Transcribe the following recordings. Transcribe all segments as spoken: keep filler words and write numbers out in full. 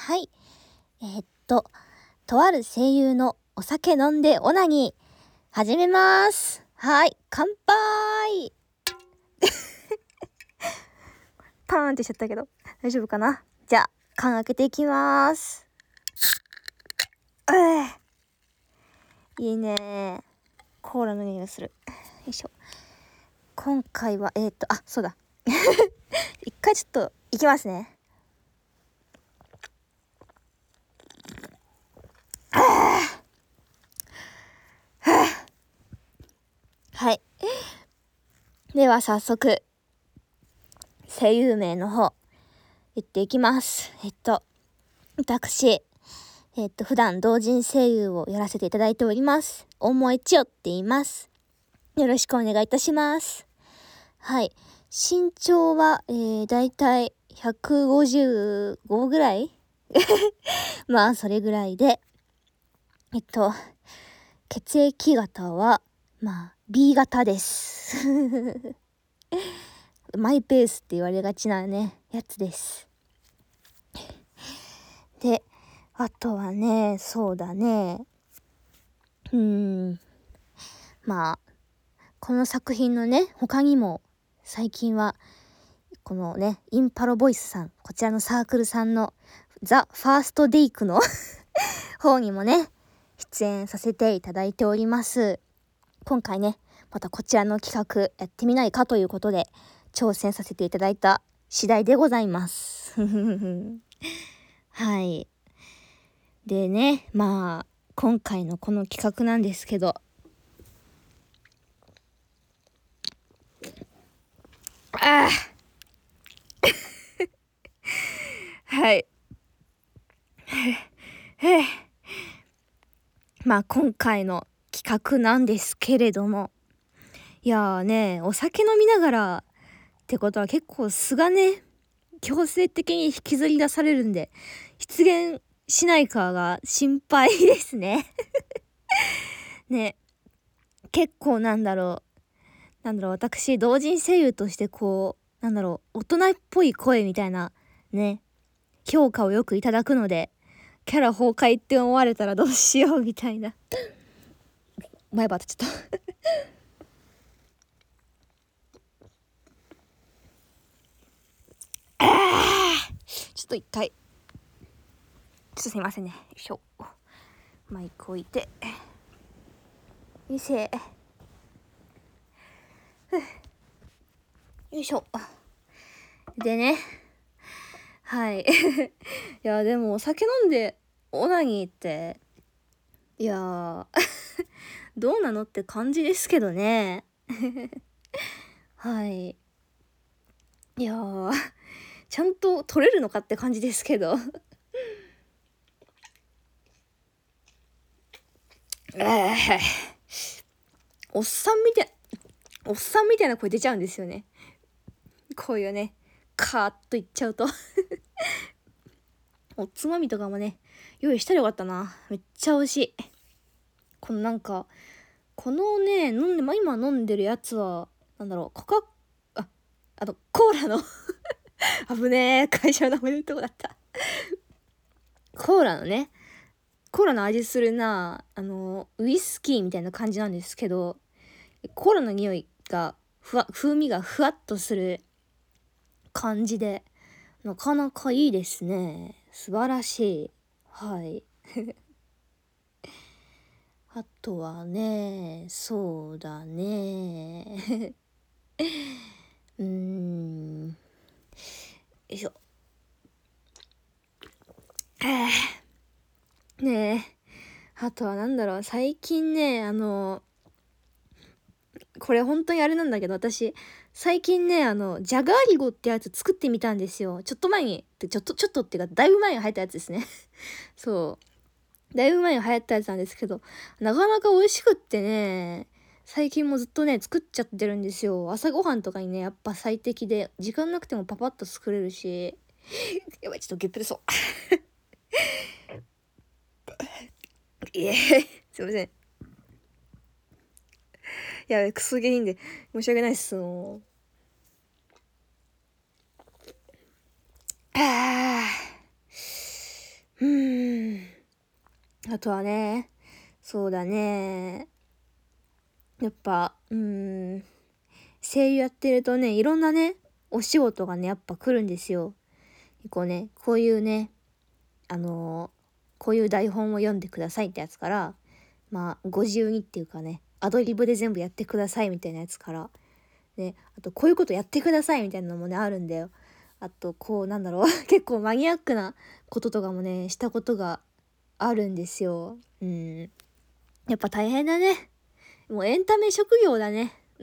はい。えーっと、とある声優のお酒飲んでオナニー、始めます。はい、乾杯パーンってしちゃったけど、大丈夫かな。じゃあ、缶開けていきます。うぅいいね。コーラの匂いがする。よいしょ。今回は、えーっと、あ、そうだ。一回ちょっと、いきますね。はい。では早速、声優名の方、言っていきます。えっと、私、えっと、普段同人声優をやらせていただいております。大萌千代って言います。よろしくお願いいたします。はい。身長は、えー、だいたいひゃくごじゅうごぐらいまあ、それぐらいで、えっと、血液型は、まあ、B 型です。マイペースって言われがちなね、やつです。で、あとはね、そうだね。うーん。まあ、この作品のね、他にも、最近は、このね、インパロボイスさん、こちらのサークルさんの、ザ・ファーストデイクの方にもね、出演させていただいております。今回ね、またこちらの企画やってみないかということで、挑戦させていただいた次第でございます。はい。でね、まあ、今回のこの企画なんですけど、ああはい。まあ今回の企画なんですけれども、いやーね、お酒飲みながらってことは結構素がね、強制的に引きずり出されるんで、出現しないかが心配ですね。ね、結構なんだろう、なんだろう、私、同人声優としてこう、なんだろう、大人っぽい声みたいな、ね、評価をよくいただくので、キャラ崩壊って思われたらどうしようみたいな。前歯当たっちゃった。ちょっと一回、ちょっとすいませんね。よいしょ。マイク置いて。いせ。よいしょ。でね。はい。いや、でもお酒飲んでオナニーって、いやー、どうなのって感じですけどね。はい。いやー、ちゃんと取れるのかって感じですけど。おっさんみたい、おっさんみたいな声出ちゃうんですよね。こういうね、カーッといっちゃうと。おつまみとかもね、用意したらよかったな。めっちゃ美味しい。このなんか、このね、飲んで、まあ、今飲んでるやつは、なんだろう、コカ、あ、あの、コーラの危ねえ、会社の名前のとこだった。コーラのね、コーラの味するな、あの、ウイスキーみたいな感じなんですけど、コーラの匂いが、ふわ、風味がふわっとする感じで、なかなかいいですね。素晴らしい。はい。あとはね、そうだね。うーん。よいしょ。ねえ。あとはなんだろう、最近ね、あの、これ本当にあれなんだけど、私、最近ね、あの、ジャガーリゴってやつ作ってみたんですよ。ちょっと前に、ちょっと、ちょっとっていうか、だいぶ前に流行ったやつですね。そう。だいぶ前に流行ったやつなんですけど、なかなか美味しくってね、最近もずっとね、作っちゃってるんですよ。朝ごはんとかにね、やっぱ最適で、時間なくてもパパッと作れるし、やばい、ちょっとゲップ出そう。いえ、すいません。やばい、クソゲーいいんで、申し訳ないっす、もう。ああとはね、そうだね。やっぱ、うーん、声優やってるとね、いろんなね、お仕事がね、やっぱ来るんですよ。こうね、こういうね、あのーこういう台本を読んでくださいってやつから、まあ、ご自由にっていうかね、アドリブで全部やってくださいみたいなやつから、ね、あと、こういうことやってくださいみたいなのもね、あるんだよ。あと、こう、なんだろう、結構マニアックなこととかもね、したことがあるんですよ。うん。やっぱ大変だね。もうエンタメ職業だね。うん。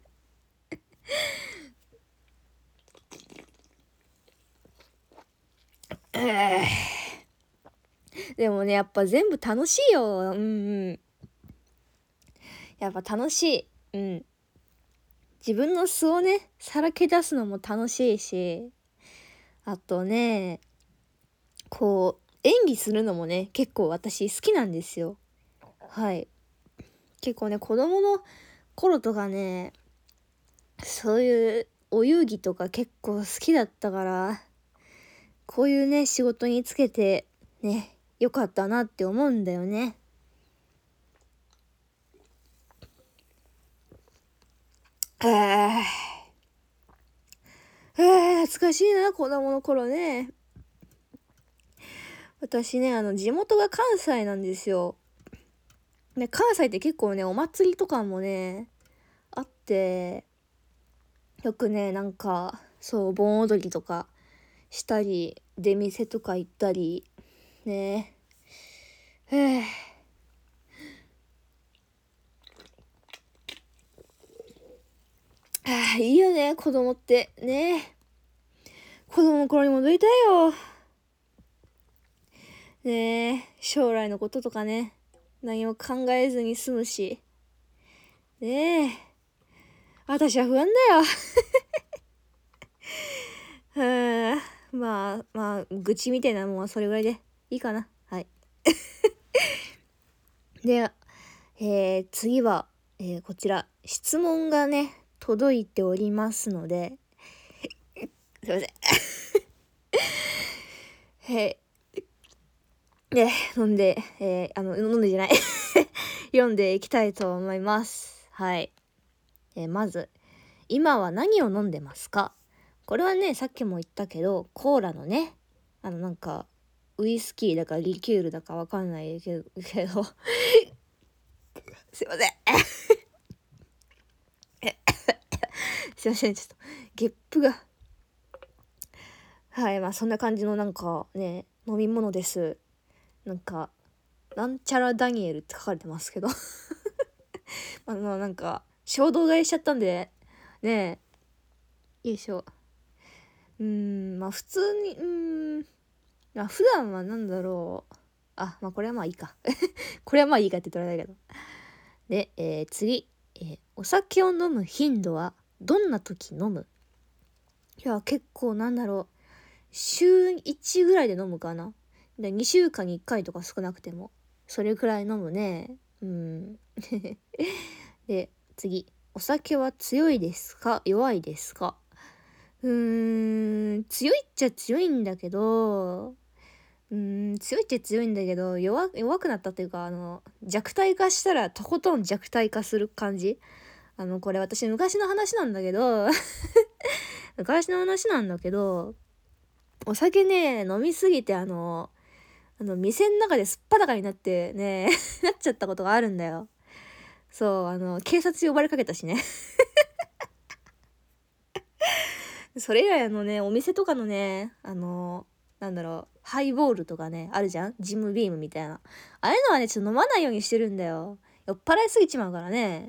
でもね、やっぱ全部楽しいよ。うんうん。やっぱ楽しい。うん。自分の素をね、さらけ出すのも楽しいし、あとね、こう、演技するのもね、結構私好きなんですよ。はい。結構ね、子供の頃とかね、そういうお遊戯とか結構好きだったから、こういうね、仕事につけて、ね、よかったなって思うんだよね。ああ、懐かしいな、子供の頃ね。私ね、あの、地元が関西なんですよ。で、関西って結構ね、お祭りとかもね、あって、よくね、なんか、そう、盆踊りとかしたり、出店とか行ったり、ね。へえ。ああ、いいよね、子供って。ね。子供の頃に戻りたいよ。ねえ、将来のこととかね、何も考えずに済むし。ねえ、私は不安だよ。うん、まあ、まあ、愚痴みたいなもんはそれぐらいでいいかな。はい。で、えー、次は、えー、こちら、質問がね、届いておりますので、すいません。えー、で、飲んで、えー、あの、飲んでじゃない。読んでいきたいと思います。はい。えー、まず、今は何を飲んでますか？これはね、さっきも言ったけど、コーラのね、あの、なんか、ウイスキーだかリキュールだかわかんないけど、けどすいません。すいません、ちょっと、ゲップが。はい、まあそんな感じのなんかね、飲み物です。なんか、なんちゃらダニエルって書かれてますけど。あの、なんか、衝動買いしちゃったんで、ねえ、よいしょ。うーん、まあ普通に、うーん、まあ普段はなんだろう。あ、まあこれはまあいいか。これはまあいいかって言ったらあれだけど。で、えー、次、えー、お酒を飲む頻度はどんな時飲む？いや、結構なんだろう。週いちぐらいで飲むかな。で、にしゅうかんにいっかいとか少なくても。それくらい飲むね。うん。で、次。お酒は強いですか弱いですか？うーん、強いっちゃ強いんだけど、うーん、強いっちゃ強いんだけど、弱、弱くなったっていうか、あの、弱体化したらとことん弱体化する感じ。あの、これ私昔の話なんだけど、昔の話なんだけど、お酒ね、飲みすぎてあの、あの、店の中ですっぱだかになってね、なっちゃったことがあるんだよ。そう、あの、警察呼ばれかけたしね。それ以来あのね、お店とかのね、あの、なんだろう、ハイボールとかね、あるじゃんジムビームみたいな。ああいうのはね、ちょっと飲まないようにしてるんだよ。酔っ払いすぎちまうからね。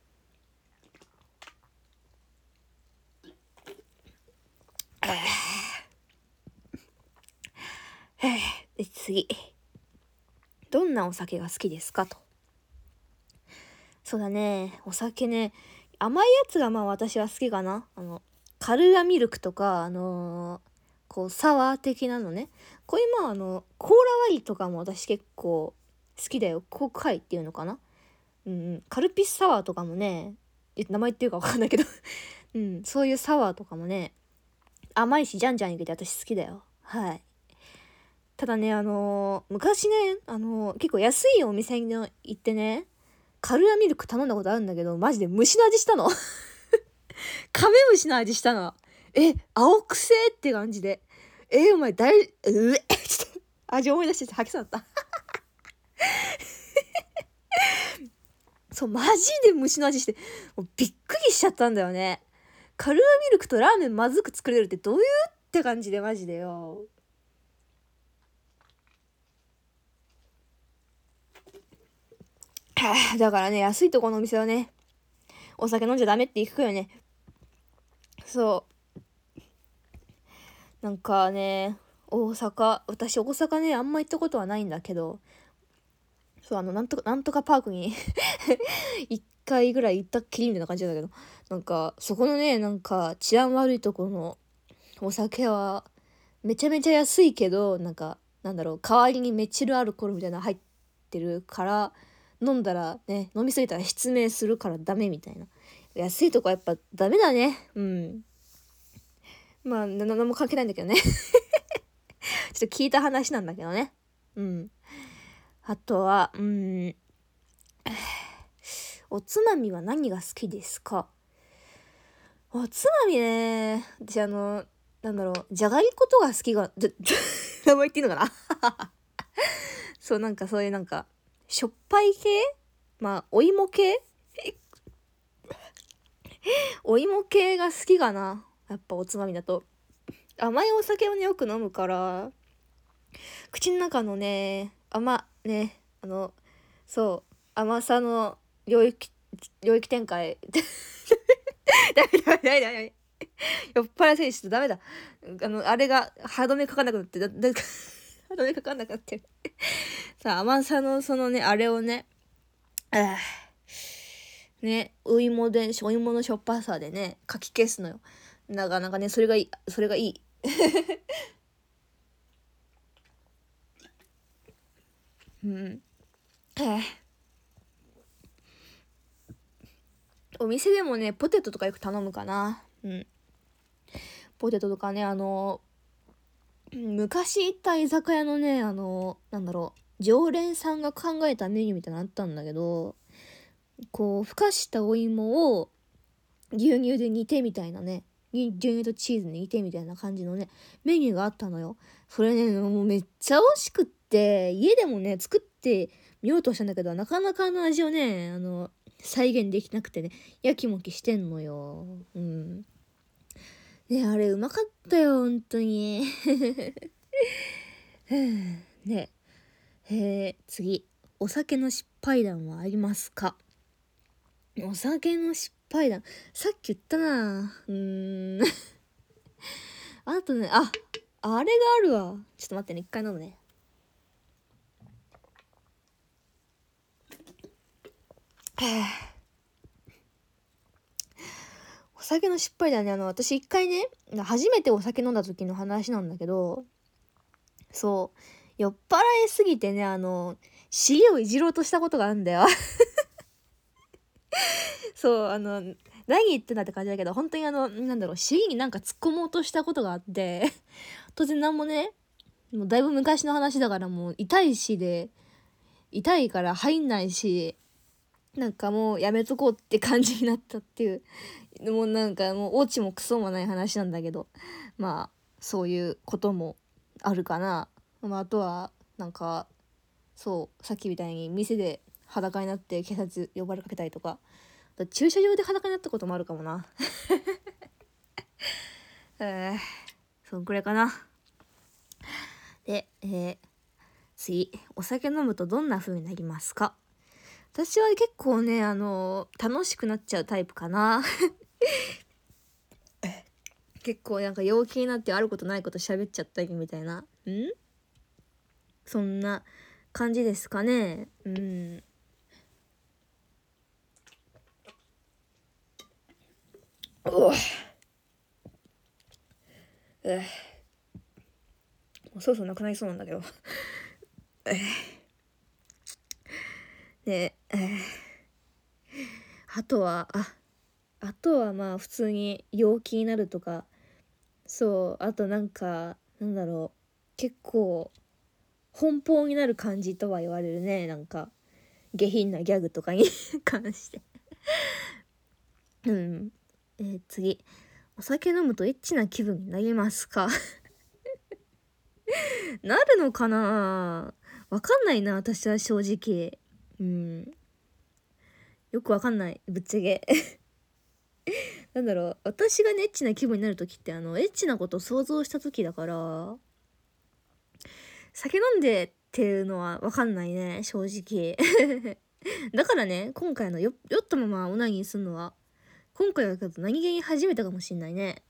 で、次。どんなお酒が好きですかと。そうだね。お酒ね。甘いやつがまあ私は好きかな。あの、カルーアミルクとか、あのーこう、サワー的なのね。こういうまああの、コーラ割りとかも私結構好きだよ。コークハイっていうのかな。うんうん。カルピスサワーとかもね、え名前言っていうかわかんないけどうん、そういうサワーとかもね、甘いし、じゃんじゃんいけて私好きだよ。はい。 ただね、あのー、昔ね、あのー、結構安いお店に行ってね、カルアミルク頼んだことあるんだけど、マジで虫の味したの。カメムシの味したの。え、青くせーって感じで。え、お前だい、うえ、ちょっと、味思い出して吐きそうだった。そう、マジで虫の味して、もうびっくりしちゃったんだよね。カルアミルクとラーメンまずく作れるってどういうって感じで、マジでよ。だからね、安いとこのお店はね、お酒飲んじゃダメって聞くよね。そう。なんかね、大阪、私大阪ね、あんま行ったことはないんだけど、そう、あの、なんとか、なんとかパークに一回ぐらい行ったっきりみたいな感じなんだけど、なんか、そこのね、なんか、治安悪いところのお酒は、めちゃめちゃ安いけど、なんか、なんだろう、代わりにメチルアルコールみたいなの入ってるから、飲んだらね、飲みすぎたら失明するからダメみたいな。安いとこはやっぱダメだね。うん。まあ、な、なんも関係ないんだけどね。ちょっと聞いた話なんだけどね。うん。あとは、うん。おつまみは何が好きですか？おつまみね。私あの、なんだろう、じゃがりことが好きが、じゃ、名前言っていいのかな。そう、なんかそういうなんか、しょっぱい系、まあ、お芋系お芋系が好きかな。やっぱおつまみだと。甘いお酒をね、よく飲むから、口の中のね、甘、ね、あの、そう、甘さの領域、領域展開。ダメダメダメダメ。酔っ払い選手とダメだ。あの、あれが歯止めかかんなくなって、だ、だ、歯止めかかんなくなってる。さあ、甘さのそのね、あれをね、あね、お芋で、お芋のしょっぱさでね、かき消すのよ。なかなかね、それがいい、それがいい。うん。お店でもね、ポテトとかよく頼むかな。うん。ポテトとかね、あの、昔行った居酒屋のね、あの、なんだろう、常連さんが考えたメニューみたいなのあったんだけど、こう、ふかしたお芋を牛乳で煮てみたいなね、牛乳とチーズで煮てみたいな感じのね、メニューがあったのよ。それね、もうめっちゃ美味しくって、家でもね、作ってみようとしたんだけど、なかなかあの味をね、あの、再現できなくてね、やきもきしてんのよ。うん。ね、あれうまかったよ、本当に。ね、えー、次。お酒の失敗談はありますか？お酒の失敗談。さっき言ったな。うーん。あとね、あ、あれがあるわ。ちょっと待ってね、一回飲むね。お酒の失敗談ね、あの、私一回ね、初めてお酒飲んだ時の話なんだけど、そう、酔っ払いすぎてね、あの、尻をいじろうとしたことがあるんだよ。そう、あの、何言ってんだって感じだけど、本当にあの、なんだろう、尻になんか突っ込もうとしたことがあって、当然なんもね、もうだいぶ昔の話だからもう痛いしで、痛いから入んないし、なんかもうやめとこうって感じになったっていう、もうなんかもうオチもクソもない話なんだけど、まあ、そういうこともあるかな。まあ、あとは、なんか、そう、さっきみたいに店で裸になって警察呼ばれかけたりとか、駐車場で裸になったこともあるかもな。えー、そんくらいかな。で、えー、次、お酒飲むとどんな風になりますか？私は結構ね、あのー、楽しくなっちゃうタイプかな。結構なんか陽気になってあることないこと喋っちゃったりみたいな。んそんな感じですかね。うん。うえもうそろそろなくなりそうなんだけど。で、えー、あとは、あ、あとはまあ普通に陽気になるとか、そう、あとなんか、なんだろう、結構、 奔放になる感じとは言われるね。なんか下品なギャグとかに関してうん、えー、次、お酒飲むとエッチな気分になりますかなるのかな、わかんないな、私は正直。うん、よくわかんない、ぶっちゃけなんだろう、私がねエッチな気分になる時ってあのエッチなことを想像した時だから、酒飲んでっていうのはわかんないね、正直だからね、今回のよ酔ったままオナニーするのは今回は何気に初めてかもしんないね。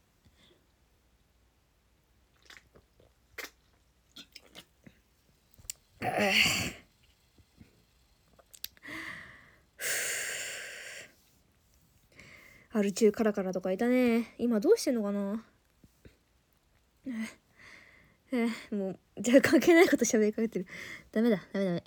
アル中カラカラとかいたね。今どうしてんのかな。えー、もうじゃあ関係ないこと喋りかけてる。ダメだダメダメ。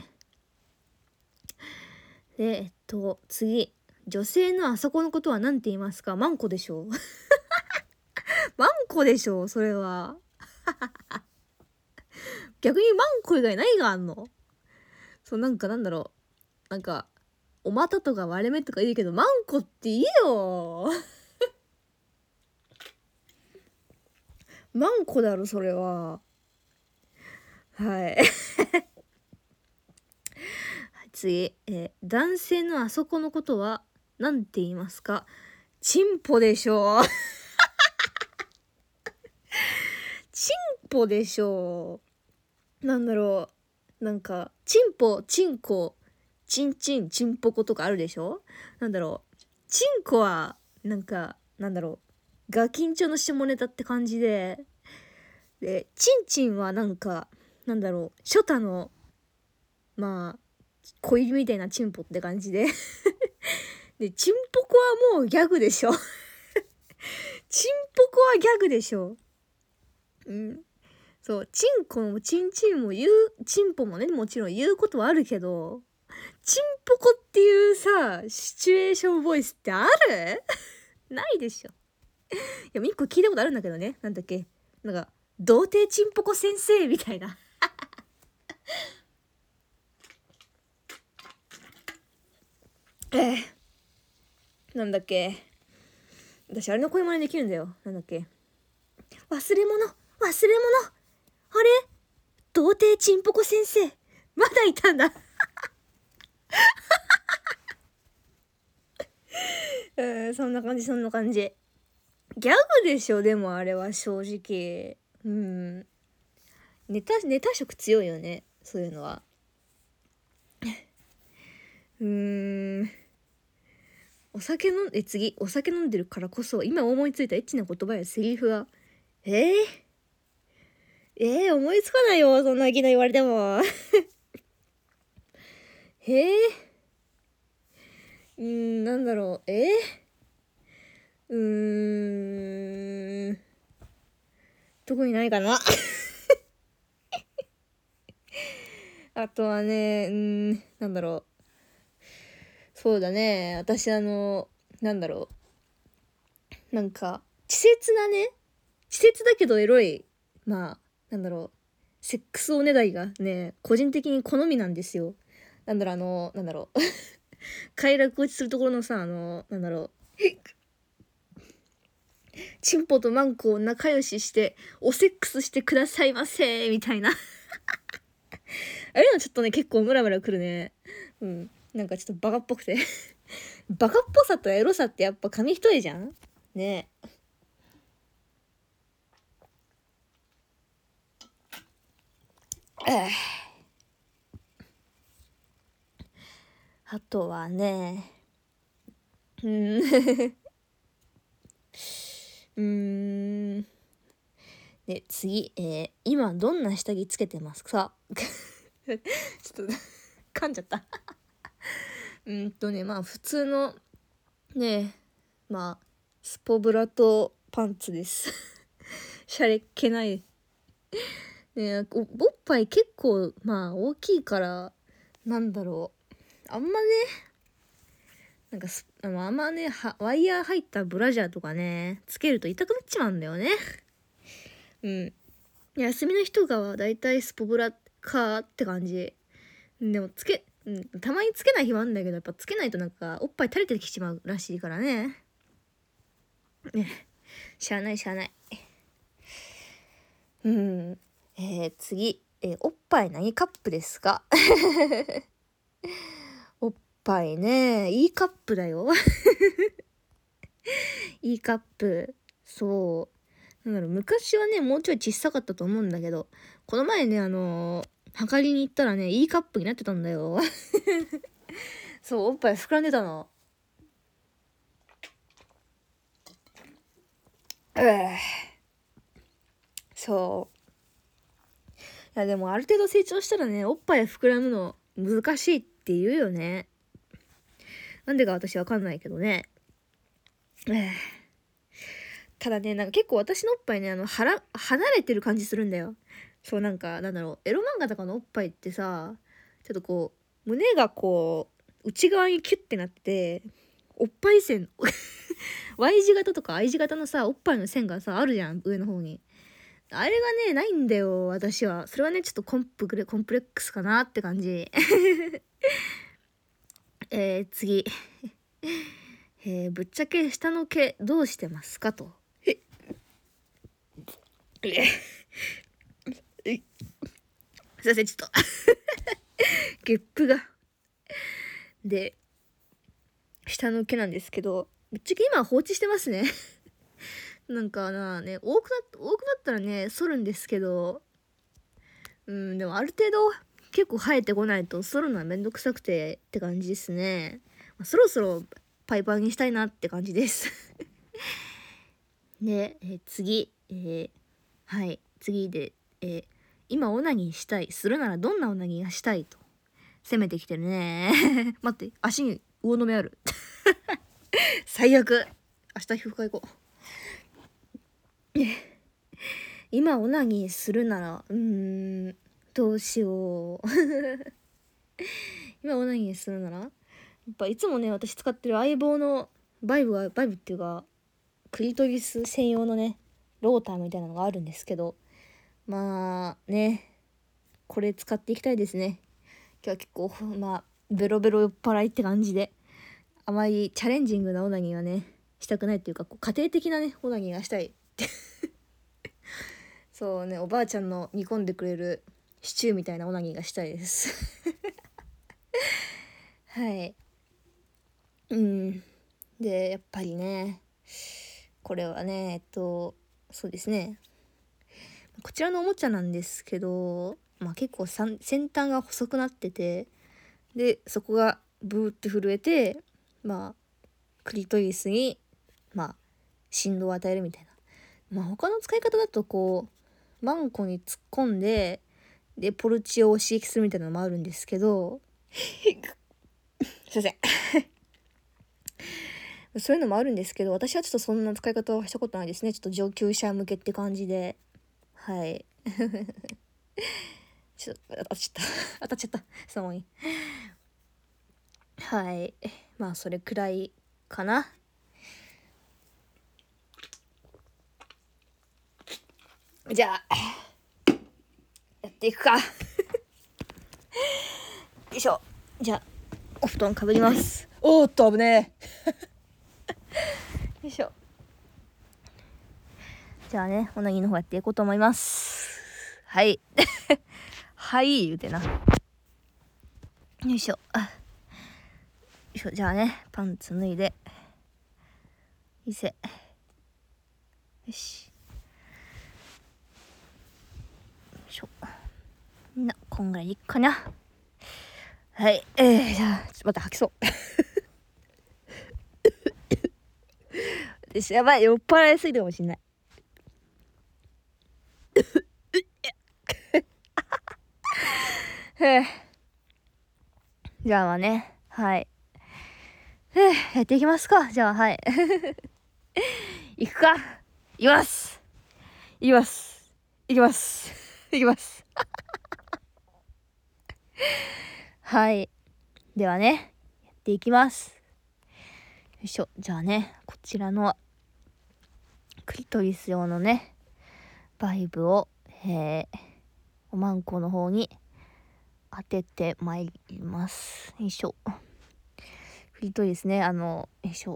でえっと次、女性のあそこのことは何て言いますか。マンコでしょマンコでしょそれは逆にマンコ以外何があんの。そう、なんかなんだろう、なんかお股とか割れ目とか言うけどマンコっていいよマンコだろそれは。はい次、えー、男性のあそこのことは何て言いますか。チンポでしょチンポでしょ。なんだろう、なんかチンポ、チンコ、チンチン、チンポコとかあるでしょ。なんだろう、チンコはなんかなんだろう、ガキンチョの下ネタって感じで、でチンチンはなんかなんだろう、ショタのまあ小指みたいなチンポって感じででチンポコはもうギャグでしょチンポコはギャグでしょ。うん、そう、チンコもチンチンも言う、チンポもねもちろん言うことはあるけど、チンポコっていうさシチュエーションボイスってあるないでしょ。いや一個聞いたことあるんだけどね、なんだっけ、なんか童貞チンポコ先生みたいなえー、なんだっけ、私あれの声真似できるんだよ。なんだっけ、忘れ物忘れ物、あれ童貞チンポコ先生まだいたんだうん、そんな感じそんな感じ。ギャグでしょでもあれは正直。うん、ネタネタ色強いよねそういうのは。うーん、お酒飲んで次、お酒飲んでるからこそ今思いついたエッチな言葉やセリフはえー、えー、思いつかないよそんないきなり言われてもえー、うーん、なんだろう、えー、うーん、特にないかなあとはね、うーん、なんだろう、そうだね、私あのなんだろう、なんか稚拙なね、稚拙だけどエロい、まあなんだろう、セックスおねだりがね個人的に好みなんですよ。なんだろう、あのなんだろう快楽落ちするところのさ、あのなんだろうチンポとマンコを仲良ししておセックスしてくださいませみたいなあれのちょっとね結構ムラムラくるね。うん、なんかちょっとバカっぽくてバカっぽさとエロさってやっぱ紙一重じゃんねえ。あとはね、うーんうーんで次、えー、今どんな下着つけてますかちょっと噛んじゃったうんとね、まあ普通のね、まあスポブラとパンツですシャレっ気ないね。おおっぱい結構まあ大きいから、なんだろう、あんまね、なんかすあのあんまねはワイヤー入ったブラジャーとかねつけると痛くなっちまうんだよね。うん、休みの日とかはだいたいスポブラかって感じ。でもつけ、うん、たまにつけない日もあるんだけど、やっぱつけないとなんかおっぱい垂れてきてしまうらしいからね。ね、しゃあないしゃあない。うん。えー、次、えー、おっぱい何カップですか？おっぱいね、いいカップだよ。いいカップ。そう。なんだろう、昔はね、もうちょい小さかったと思うんだけど、この前ね、あのー、測りに行ったらね、いいカップになってたんだよ。そう、おっぱい膨らんでたの。うぅ。そう。いや、でもある程度成長したらね、おっぱい膨らむの難しいって言うよね。なんでか私わかんないけどね。うぅ。ただね、なんか結構私のおっぱいね、あの、はら、離れてる感じするんだよ。そう、なんか、なんだろう、エロ漫画とかのおっぱいってさ、ちょっとこう、胸がこう、内側にキュッてなって、おっぱい線、Y 字型とか I 字型のさ、おっぱいの線がさ、あるじゃん、上の方に。あれがね、ないんだよ、私は。それはね、ちょっとコンプレ、コンプレックスかなって感じ。えー、次。えー、ぶっちゃけ下の毛どうしてますかと。えすいません、ちょっと。ゲップが。で、下の毛なんですけど、ぶっちゃけ今は放置してますね。なんかなね、多くな、多くなったらね、剃るんですけど、うん、でもある程度結構生えてこないと剃るのはめんどくさくてって感じですね。まあ、そろそろパイパンにしたいなって感じです。で、えー、次、えー、はい、次で、えー、今オナニーしたい。するならどんなオナニーがしたいと。攻めてきてるね。待って、足に魚の目ある。最悪。明日皮膚科行こう。今オナニーするなら、うーん、どうしよう。今オナニーするならやっぱいつもね、私使ってる相棒のバイブは、バイブっていうか、クリトリス専用のね、ローターみたいなのがあるんですけど、まあね、これ使っていきたいですね。今日は結構、まあ、ベロベロ酔っ払いって感じで、あまりチャレンジングなオナニーはね、したくないっていうか、こう家庭的なね、オナニーがしたいって。そうね、おばあちゃんの煮込んでくれるシチューみたいなオナニーがしたいです。はい。うん。で、やっぱりね、これはね、えっと、そうですね。こちらのおもちゃなんですけど、まあ結構先端が細くなってて、で、そこがブーって震えて、まあ、クリトリスに、まあ、振動を与えるみたいな。まあ他の使い方だとこう、マンコに突っ込んで、で、ポルチを刺激するみたいなのもあるんですけど、すいません。そういうのもあるんですけど、私はちょっとそんな使い方はしたことないですね。ちょっと上級者向けって感じで。はい。ちょっと、当たっちゃった。当たっちゃった。そのに。はい。まあ、それくらいかな。じゃあ、やっていくか。よいしょ。じゃあ、お布団かぶります。おーっと、危ねえ。よいしょ。じゃあね、おなぎの方やっていこうと思います。はい。はい、言うてな。よいしょ。よいしょ。じゃあね、パンツ脱いで。いせ。よし。よいしょ。みんな、こんぐらいでいっかな。はい。えー、じゃあ、ちょっと待って、吐きそう。よし、やばい。酔っ払いすぎてかもしんない。じゃあまあね。はい。やっていきますか。じゃあ、はい。行くか。行きます。行きます。行きます。行きます。はい。ではね、やっていきます。よいしょ。じゃあね、こちらのクリトリス用のね、バイブを、えー、おまんこの方に当ててまいります。よいしょ。クリトリスね、あのよいしょ、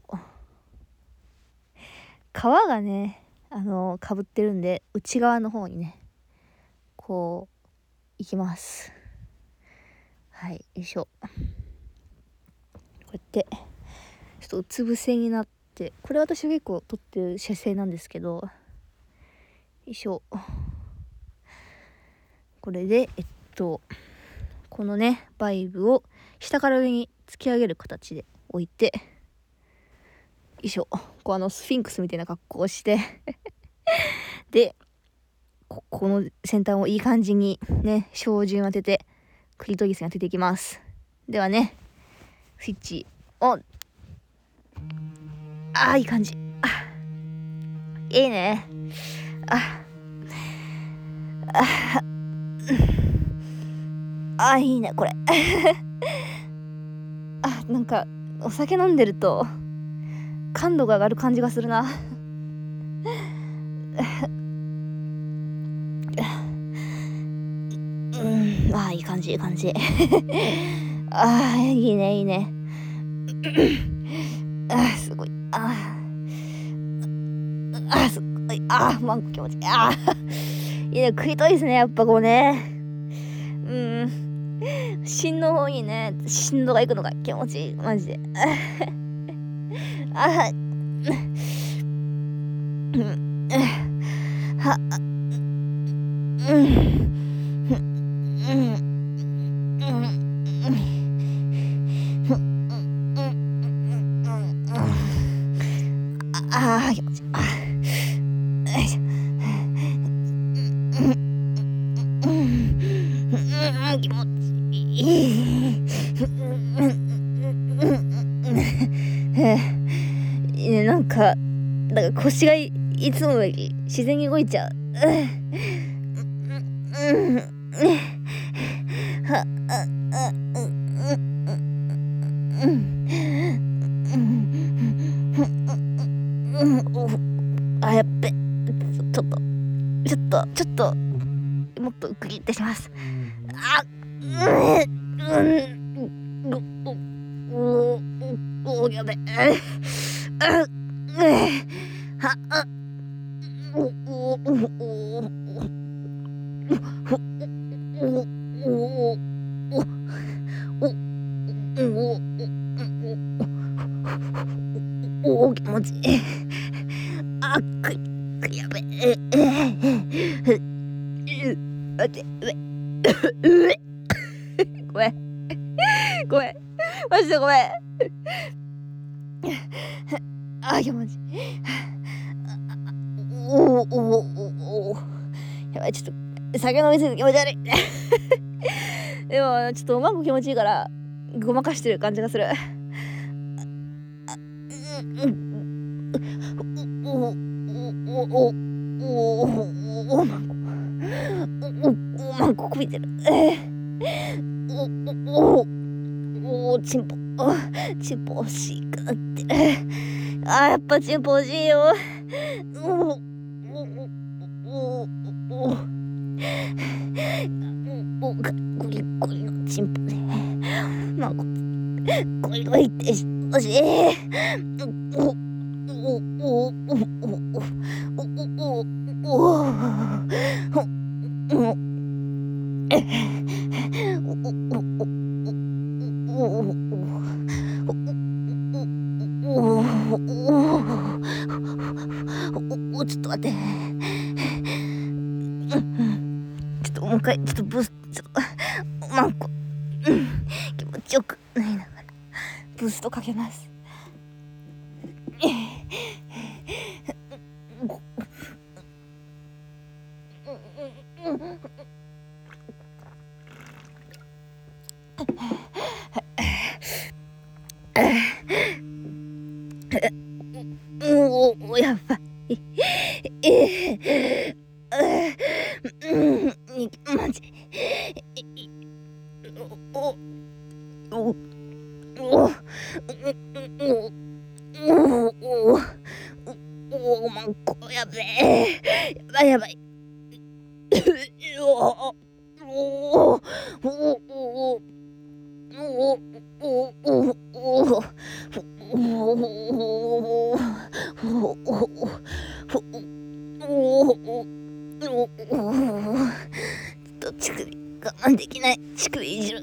皮がねあのかぶってるんで、内側の方にねこういきます。はい、よいしょ。こうやってちょっとうつ伏せになって、これ私結構撮ってる姿勢なんですけど、よいしょ。これでえっとこのねバイブを下から上に突き上げる形で置いて、よいしょ、こうあのスフィンクスみたいな格好をしてで こ, この先端をいい感じにね照準を当ててクリトリスに当てていきます。ではね、スイッチオン。あーいい感じ、あいいね、あああいいねこれあ、なんかお酒飲んでると感度が上がる感じがするなうん、あいい感じいい感じあーいいねいいねあすごい、ああすごい、あマンコ気持ちいい、あいいね、食いたいですねやっぱこうね、うん芯の方にね振動がいくのが気持ちいいマジであはうんはうんああ気持ちいい、あよいしょ、気持ちいいね、なんかなんか腰が い, いつもより自然に動いちゃう。あやっべ、ちょっとちょっとちょっともっとグリってします。あうんうんおおおやべあはあおおおおおお気持ちいい、あくくやべえ待ってごめんごめんマジでごめんあ気持ちいい、おおおおおやばい、ちょっと酒飲みすぎて気持ち悪いでもちょっとうまく気持ちいいからごまかしてる感じがする。おおおおおおおまんこおおまんここびてる、おおおチンポチンポ欲しいかってあやっぱチンポ欲しいよ、おおおおおおおゴリゴリのチンポでまんこゴリゴリって欲しい、おおおおおおおおおおおちょっと待ってちょっともう一回ちょっとブースちょっとマンコ気持ちよくなりながらブーストかけます。おおやばいええうんマジおおおおおおマンコやべえやばいやばいおおおお我慢できない。乳首いじる。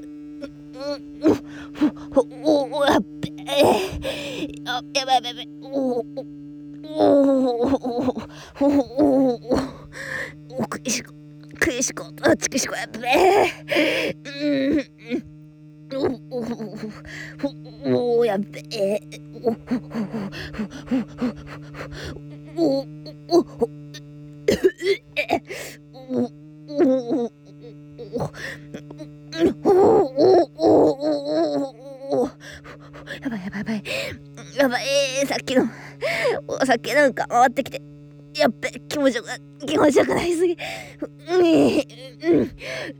おおおやっべえ。ややばいやばいやばい。おおおおおおくいしこくいしこあちくしこやっべえ。うんおおやっべえ。おおおおおやばいやばいやばいやばい、えー、さっきのお酒なんか回ってきてやっべ気持ちよく気持ちよくないすぎうんうん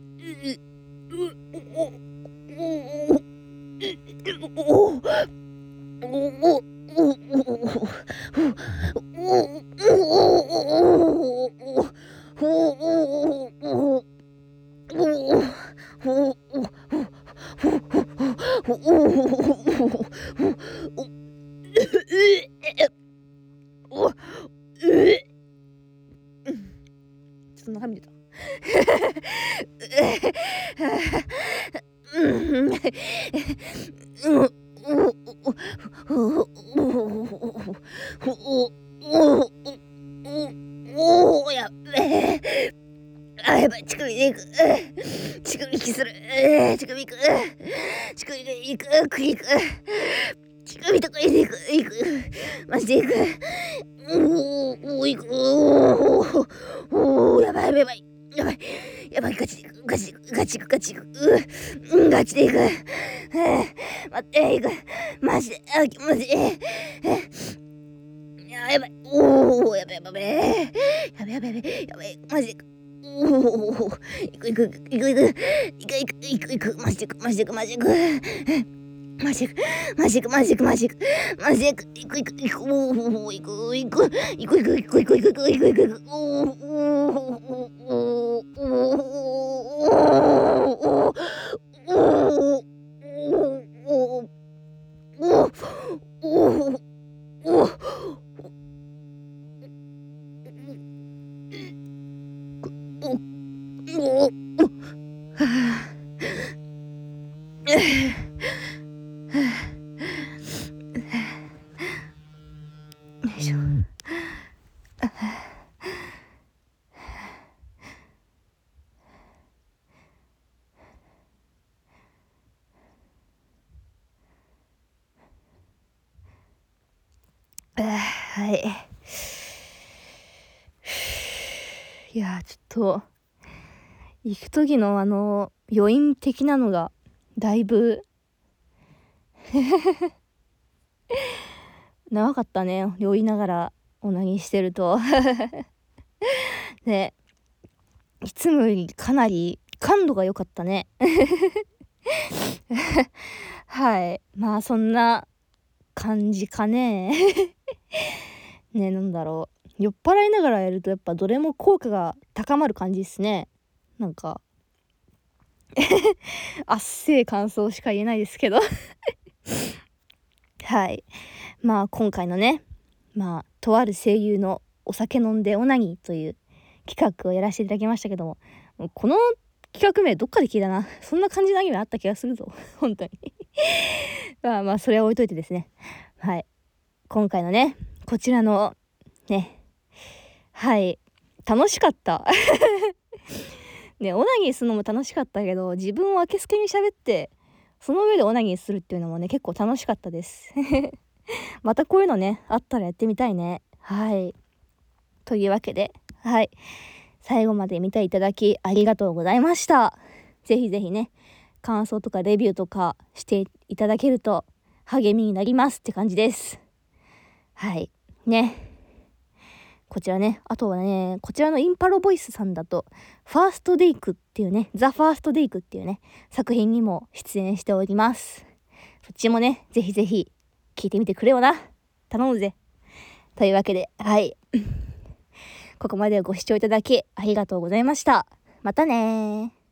そんなはみ出たおおやっべえ。あやばい乳首でいく乳首息する乳首いく乳首いくくいく乳首とかいくいくマジでいくおおいくおおやばいやばいやばいやばいガチでいくガチガチガチいくうんガチでいく待っていくマジであ気持ちいいややばいおおやばいやばいやばいやばいやばいやばいマジでおおいくいくいくいくいくいくいくいくいくマジでいくマジでいくマジでいくマジでいくマジでいくマジでいくマジでいくマジでいくいくいくいくおおいくいくいくいくいくいくいくいくいくいくいくおおおおはいいやちょっと行く時のあの余韻的なのがだいぶ長かったね。酔いながらオナニーしてるとね、いつもよりかなり感度が良かったねはいまあそんな感じかねねなんだろう酔っ払いながらやるとやっぱどれも効果が高まる感じですね。なんかあっせえ感想しか言えないですけどはいまあ今回のねまあとある声優のお酒飲んでオナニーという企画をやらせていただきましたけども、もうこの企画名どっかで聞いたな。そんな感じのアニメあった気がするぞ本当にまあまあそれは置いといてですね、はい今回のねこちらのねはい楽しかったねオナニーするのも楽しかったけど自分をあけすけに喋ってその上でオナニーするっていうのもね結構楽しかったですまたこういうのねあったらやってみたいね。はいというわけではい最後まで見ていただきありがとうございました。ぜひぜひね感想とかレビューとかしていただけると励みになりますって感じです。はいねこちらねあとはねこちらのインパロボイスさんだとファーストデイクっていうねザ・ファーストデイクっていうね作品にも出演しております。そっちもねぜひぜひ聞いてみてくれよな頼むぜ。というわけではいここまでご視聴いただきありがとうございました。またね。